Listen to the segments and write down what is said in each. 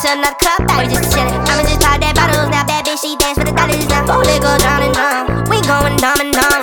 to another club, thought we just chillin'. I'ma just pop that bottles now, bad bitch, she dance for the dollars now. Full liquor, drown and drown. We going dumb and dumb.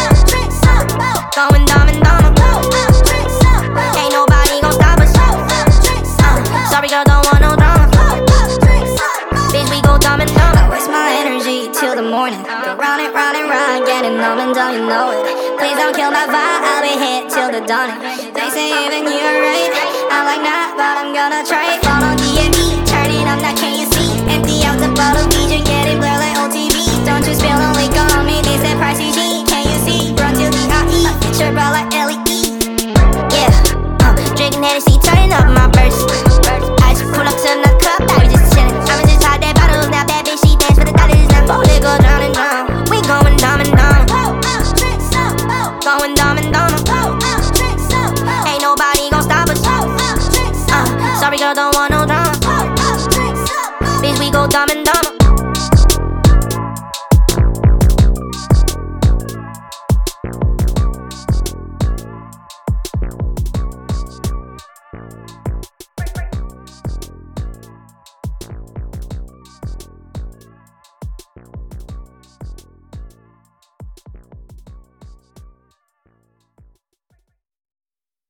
Going dumb and dumb. Ain't nobody gon' stop us. Sorry girl, don't want no drama. Bitch, we go dumb and dumb. I waste my energy till the morning. Go round and round and round, getting numb and dumb, you know it. Please don't kill my vibe, I'll be here till the dawning. They say even you're right, I'm like nah, but I'm gonna try it. Follow D&D, turn it up, now can you see? Empty out the bottle, DJ, get it blur like OTV. Don't you spill no liquor on me, they said pricey G. Can you see? Run till the IE, picture bro like LED. Yeah, drinking Hennessy, turning up my burst. I just pull up to another club, thought we just chillin'. I'ma just pop that bottles now, bad bitch, she dance for the dollars now. Full liquor, drown and drown. We going dumb and dumb. Going dumb and dumb.